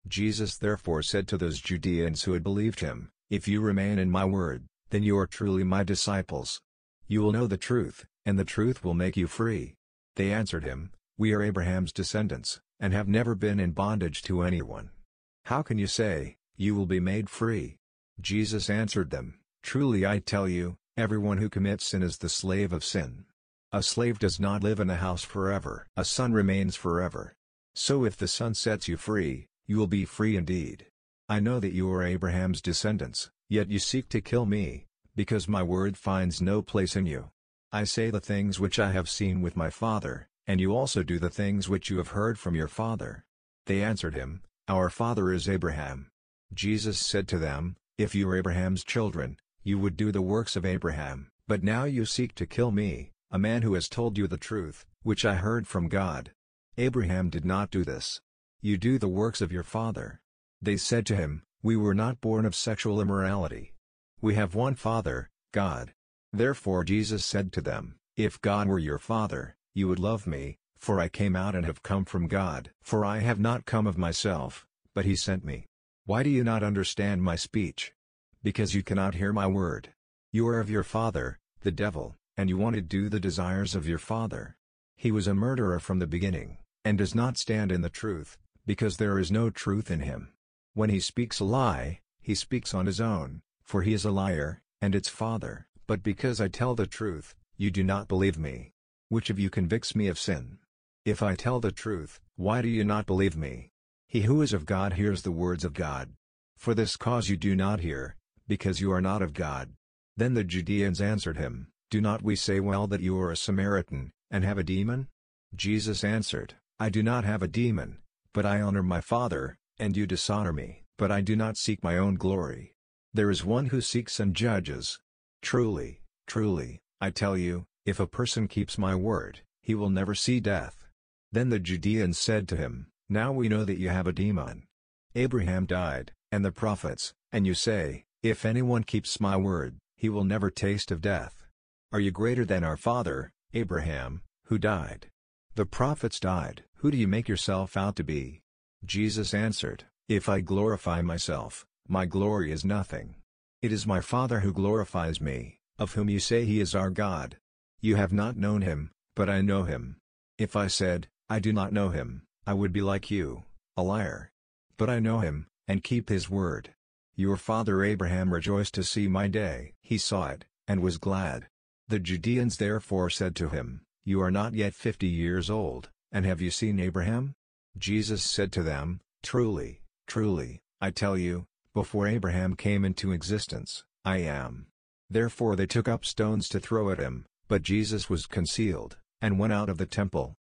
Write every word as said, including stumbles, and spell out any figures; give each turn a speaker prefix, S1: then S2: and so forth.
S1: Jesus therefore said to those Judeans who had believed him, "If you remain in my word, then you are truly my disciples. You will know the truth, and the truth will make you free." They answered him, "We are Abraham's descendants, and have never been in bondage to anyone. How can you say, 'You will be made free'?" Jesus answered them, "Truly I tell you, everyone who commits sin is the slave of sin. A slave does not live in a house forever. A son remains forever. So if the Son sets you free, you will be free indeed. I know that you are Abraham's descendants, yet you seek to kill me, because my word finds no place in you. I say the things which I have seen with my Father, and you also do the things which you have heard from your father." They answered him, "Our father is Abraham." Jesus said to them, "If you are Abraham's children, you would do the works of Abraham. But now you seek to kill me, a man who has told you the truth, which I heard from God. Abraham did not do this. You do the works of your father." They said to him, "We were not born of sexual immorality. We have one Father, God." Therefore Jesus said to them, "If God were your Father, you would love me, for I came out and have come from God. For I have not come of myself, but he sent me. Why do you not understand my speech? Because you cannot hear my word. You are of your father, the devil, and you want to do the desires of your father. He was a murderer from the beginning, and does not stand in the truth, because there is no truth in him. When he speaks a lie, he speaks on his own, for he is a liar, and its father. But because I tell the truth, you do not believe me. Which of you convicts me of sin? If I tell the truth, why do you not believe me? He who is of God hears the words of God. For this cause you do not hear, because you are not of God." Then the Judeans answered him, "Do not we say well that you are a Samaritan, and have a demon?" Jesus answered, "I do not have a demon, but I honor my Father, and you dishonor me. But I do not seek my own glory. There is one who seeks and judges. Truly, truly, I tell you, if a person keeps my word, he will never see death." Then the Judeans said to him, "Now we know that you have a demon. Abraham died, and the prophets, and you say, 'If anyone keeps my word, he will never taste of death.' Are you greater than our father, Abraham, who died? The prophets died. Who do you make yourself out to be?" Jesus answered, "If I glorify myself, my glory is nothing. It is my Father who glorifies me, of whom you say he is our God. You have not known him, but I know him. If I said, 'I do not know him,' I would be like you, a liar. But I know him, and keep his word. Your father Abraham rejoiced to see my day. He saw it, and was glad." The Judeans therefore said to him, "You are not yet fifty years old, and have you seen Abraham?" Jesus said to them, "Truly, truly, I tell you, before Abraham came into existence, I am." Therefore they took up stones to throw at him, but Jesus was concealed, and went out of the temple.